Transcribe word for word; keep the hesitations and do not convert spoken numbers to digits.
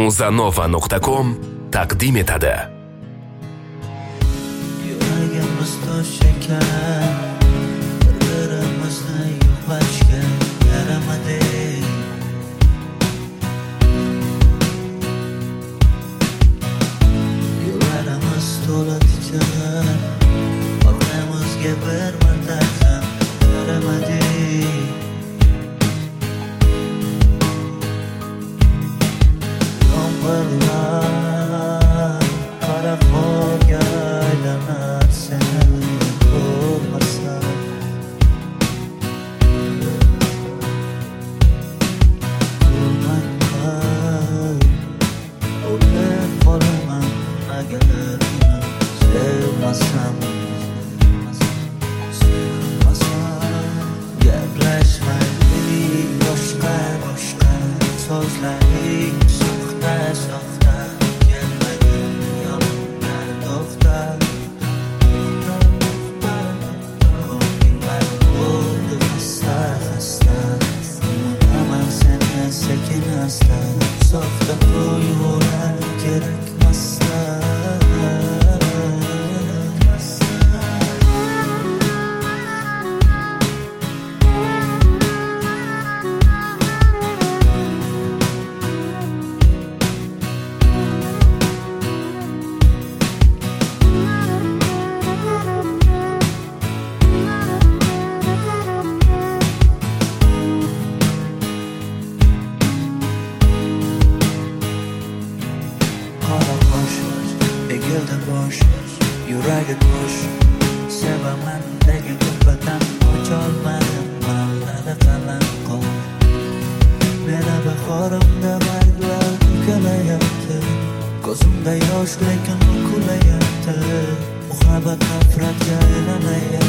muzanova nuqta com taqdim etadi. Yuragimiz tosh ekan, bir-birimizni yo'qlashga yaramadik. Yo'llarimiz to'la tikan, orqamizga bir marta ham qaramadik. Yomg'irlar qora qorga aylanar seni ko'rmasa. Ko'rmanglar, o'lib qolaman agar uni sevmasam. Gaplashmaylik boshqa boshqa so'zlaylik, soxta soxta kelmagin yonimdan to'xta. Ko'nglim bo'ldi xasta xasta, ununaman seni sekin asta. Soxta tuyg'ular kerakmasdan. Qora qosh, egildi bosh, yuragi tosh. Sevaman degan ko'pdan ocholmadim, mallada qalam qol. Meni bahorimda barglar to'kilayapti, ko'zimda yosh lekin kulayapti. Muhabbat nafratga aylanayapti.